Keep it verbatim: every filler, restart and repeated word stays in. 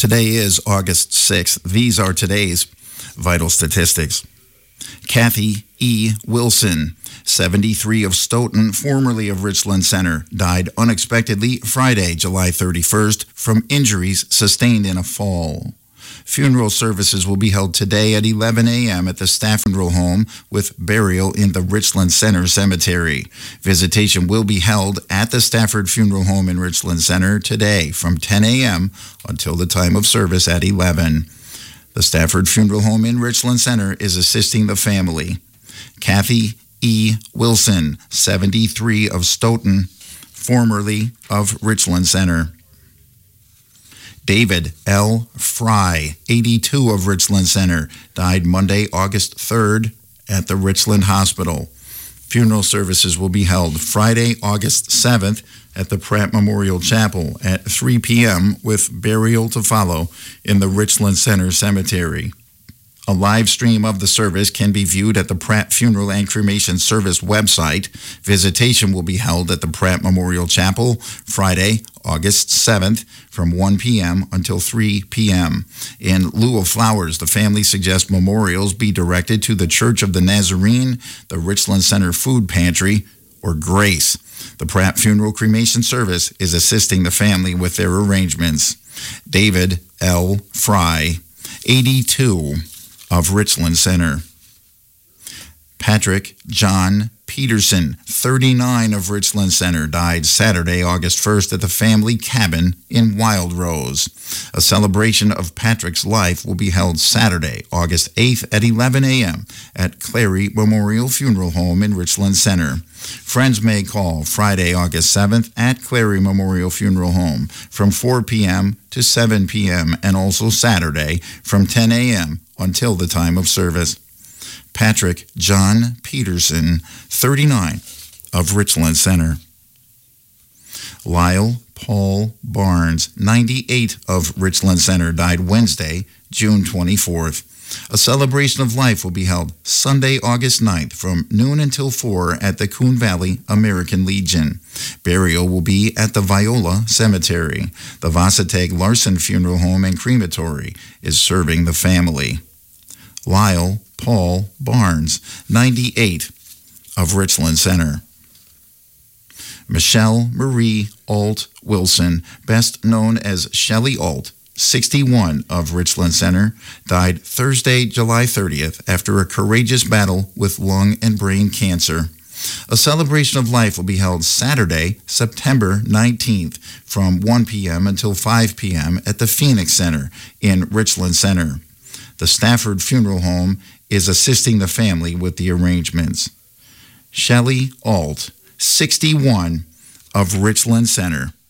Today is August sixth. These are today's vital statistics. Kathy E. Wilson, seventy-three, of Stoughton, formerly of Richland Center, died unexpectedly Friday, July thirty-first, from injuries sustained in a fall. Funeral services will be held today at eleven a.m. at the Stafford Funeral Home with burial in the Richland Center Cemetery. Visitation will be held at the Stafford Funeral Home in Richland Center today from ten a.m. until the time of service at eleven. The Stafford Funeral Home in Richland Center is assisting the family. Kathy E. Wilson, seventy-three, of Stoughton, formerly of Richland Center. David L. Fry, eighty-two, of Richland Center, died Monday, August third, at the Richland Hospital. Funeral services will be held Friday, August seventh, at the Pratt Memorial Chapel at three p.m. with burial to follow in the Richland Center Cemetery. A live stream of the service can be viewed at the Pratt Funeral and Cremation Service website. Visitation will be held at the Pratt Memorial Chapel Friday, August seventh, from one p.m. until three p.m. In lieu of flowers, the family suggests memorials be directed to the Church of the Nazarene, the Richland Center Food Pantry, or Grace. The Pratt Funeral Cremation Service is assisting the family with their arrangements. David L. Fry, eighty-two, of Richland Center. Patrick John Peterson, thirty-nine, of Richland Center, died Saturday, August first, at the family cabin in Wild Rose. A celebration of Patrick's life will be held Saturday, August eighth, at eleven a.m. at Clary Memorial Funeral Home in Richland Center. Friends may call Friday, August seventh, at Clary Memorial Funeral Home from four p.m. to seven p.m. and also Saturday from ten a.m. until the time of service. Patrick John Peterson, thirty-nine, of Richland Center. Lyle Paul Barnes, ninety-eight, of Richland Center, died Wednesday, June twenty-fourth. A celebration of life will be held Sunday, August ninth, from noon until four at the Coon Valley American Legion. Burial will be at the Viola Cemetery. The Vasateg Larson Funeral Home and Crematory is serving the family. Lyle Paul Barnes, ninety-eight, of Richland Center. Michelle Marie Alt Wilson, best known as Shelley Alt, sixty-one, of Richland Center, died Thursday, July thirtieth, after a courageous battle with lung and brain cancer. A celebration of life will be held Saturday, September nineteenth, from one p.m. until five p.m. at the Phoenix Center in Richland Center. The Stafford Funeral Home is assisting the family with the arrangements. Shelley Alt, sixty-one, of Richland Center,